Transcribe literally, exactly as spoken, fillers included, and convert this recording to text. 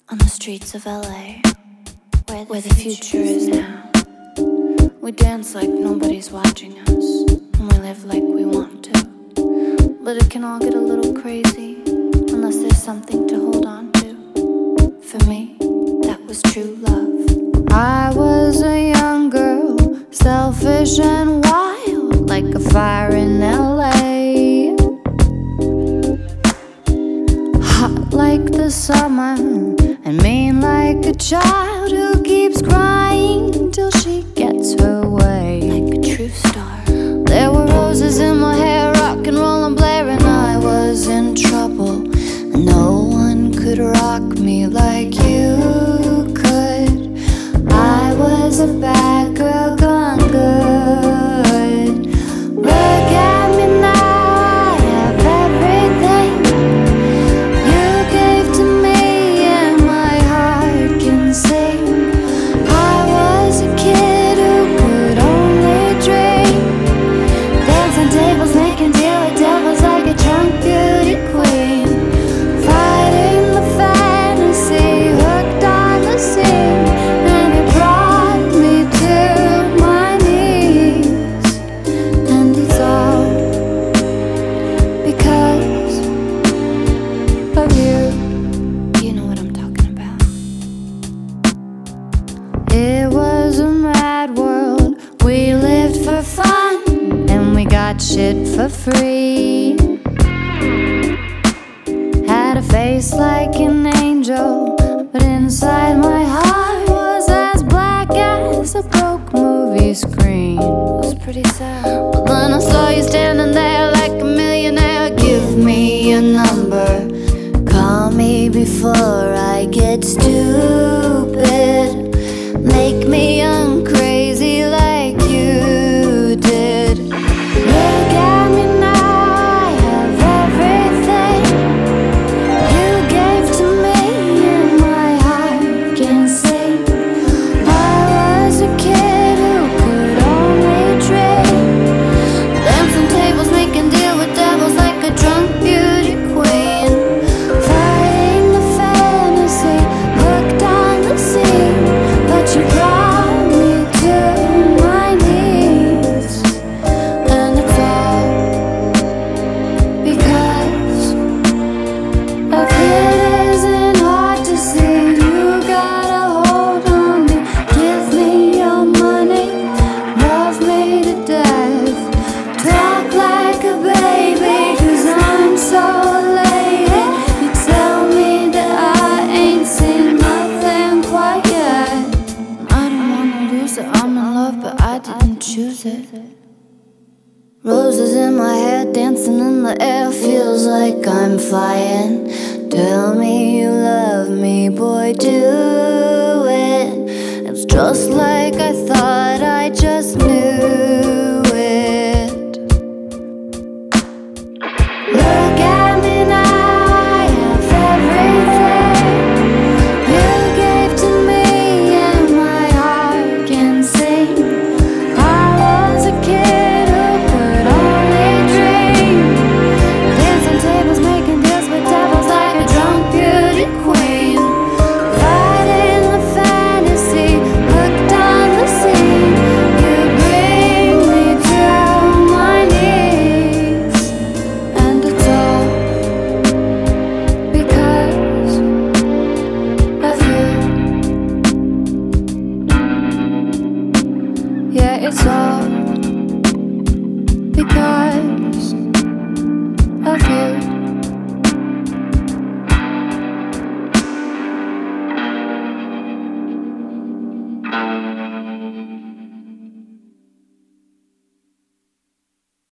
on the streets of L A, where the, where the future is now. We dance like nobody's watching us, and we live like we want to. But it can all get a little crazy unless there's something to hold on to. For me, that was true love. I was a young girl, selfish and wild, like a fire in L A. Hot like the summer, and mean like a child who keeps crying till she gets her way. Like a true star. There were roses in my hair, rock and roll and blaring. I was in trouble, and no one could rock me like you could. I was a bad girl gone good. Look at me now, I have everything you gave to me, and my heart can sing. I was a kid who could only dream, dancing tables, making deal with devils like a drunk beauty queen, fighting the fantasy, hooked on the scene, and it brought me to my knees. And it's all because of you. You know what I'm talking about. It was a mad world. We lived for fun, and we got shit for free. Had a face like an angel, but inside my heart was as black as a broke movie screen. It was pretty sad. But then I saw you standing there like a millionaire. Give me your number, call me before I get stupid. Make me young, crazy like you did. Look at me now, I have everything you gave to me, and my heart can sing. I was a kid who could only dream, dancing tables, making deal with devils like a drunk beauty queen, fighting the fantasy, hooked on the scene. But you brought me to my knees, and it's all because of you. It isn't hard to see, you got a hold on me. Give me your money, love me to death. Talk like a baby, 'cause I'm so late. You tell me that I ain't seen nothing quite yet. I don't wanna lose it, I'm in love, but I didn't choose it. Roses in my hair, dancing in the air, feels like I'm flying. Tell me you love me, boy, do it. It's just like I thought, I just knew it. Look at me now, I have everything you gave to me, and my heart can sing. I was a kid who could only dream, dancing tables, making deals with devils like a drunk beauty queen, fighting the fantasy, hooked on the scene. You bring me to my knees, and it's all because of you. Yeah, it's all because